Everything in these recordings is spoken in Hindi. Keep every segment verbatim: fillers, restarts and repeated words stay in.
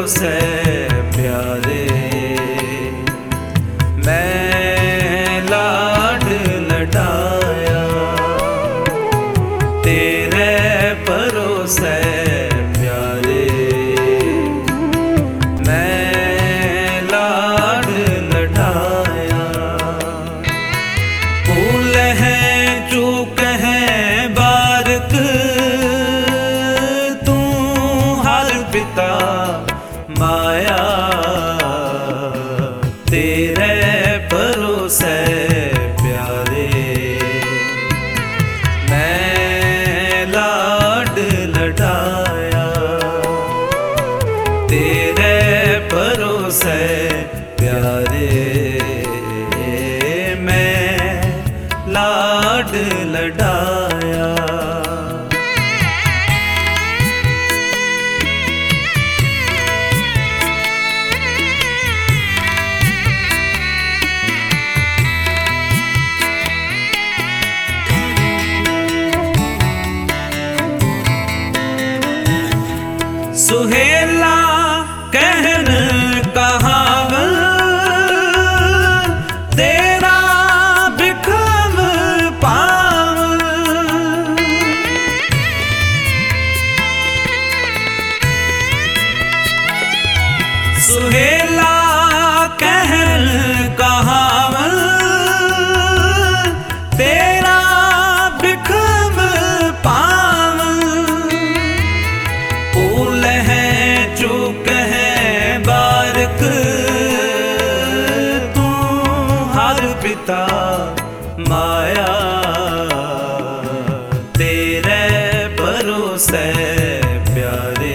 भरोसे प्यारे, मैं लाड लडाया तेरे भरोसे प्यारे, मैं लाड लडाया। फूल हैं चूक हैं बारक, तू हर पिता माया तेरे भरोसे प्यारे, मैं लाड लडाया तेरे भरोसे प्यारे, मैं लाड लडाया। सुहेला कहन कहावत, तेरा बिखम पावन। सुहेला कहन कहावत, तेरा बिखम पावन। फूल हैं चूक हैं बारक, तू हर पिता माया तेरे भरोसे प्यारे,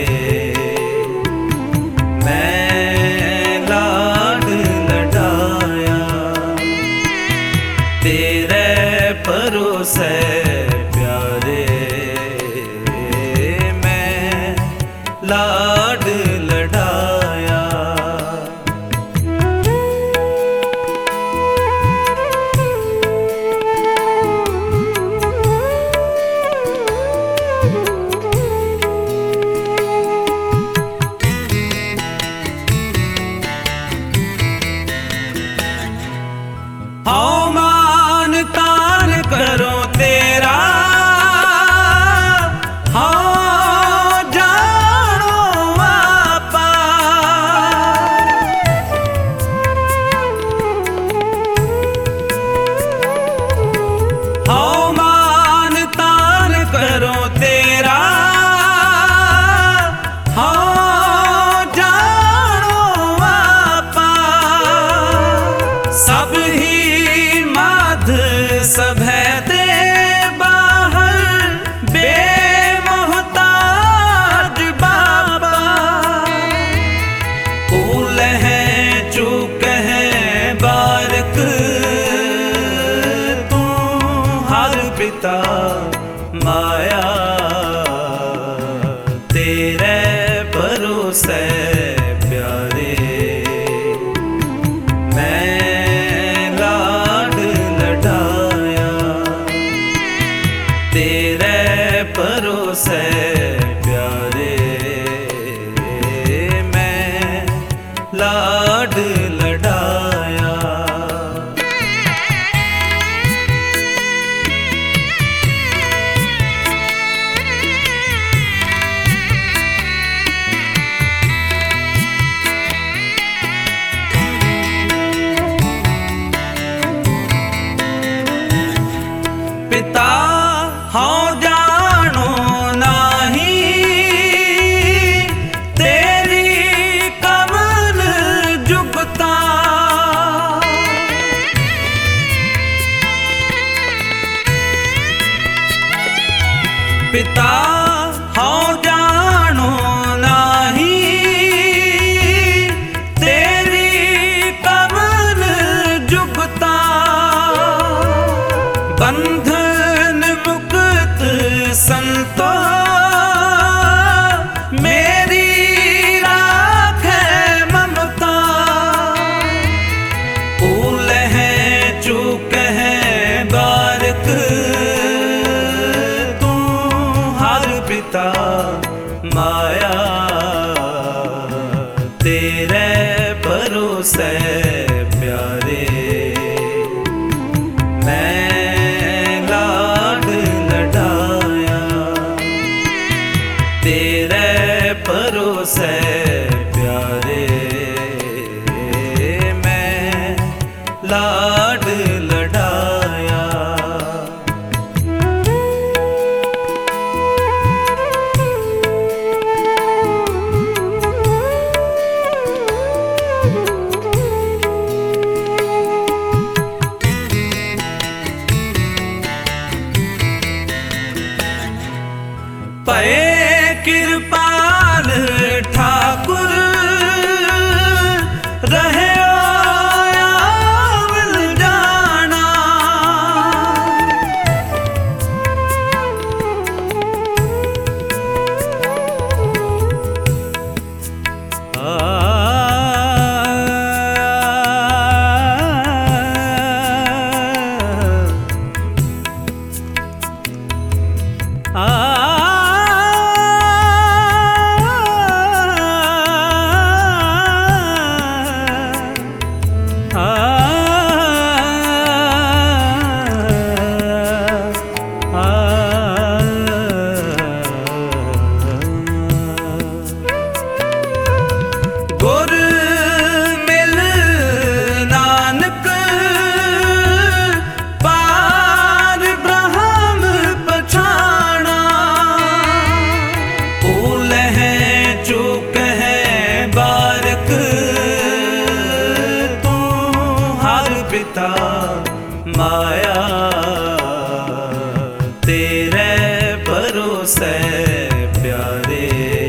मैं लाड लडाया तेरे भरोसे प्यारे, लाड लडाया। हाँ मान तान करो तेरा, करो तेरा हाँ जानो आपा। सब ही माध सब है दे बाहर, बेमोहताज बाबा। फूल हैं चूक हैं बारक, तू हर पिता माया तेरे भरोसे प्यारे, मैं लाड लडाया तेरे भरोसे प्यारे, मैं लाड लडाया। पिता हाँ जानो नाही, तेरी कमल जुगता। पिता हाँ जानो नाही, तेरी कमल जुगता। बंधन मुक्त संतो मेरी राखे ममता। फूल हैं चूक हैं बारक, तू हर पिता माया पए कृपाल ठाकुर रहे जाना। गुर मिल नानक पार ब्रह्म पछाना। भूल है चूक है बारक तू हर पिता माया। तेरे भरोसे प्यारे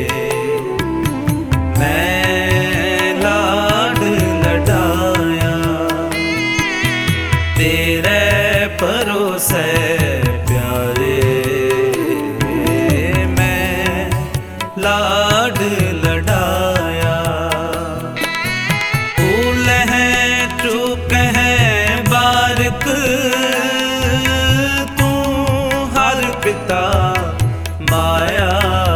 तेरे भरोसे प्यारे मैं लाड लडाया। भूल है चूक है बारक तू हर पिता माया।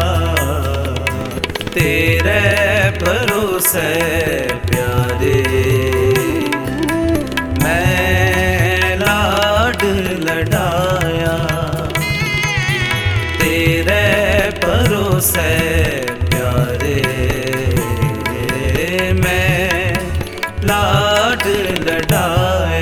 तेरे भरोसे प्यारे लडाया। तेरे भरोसे प्यारे मैं लाड लडाया।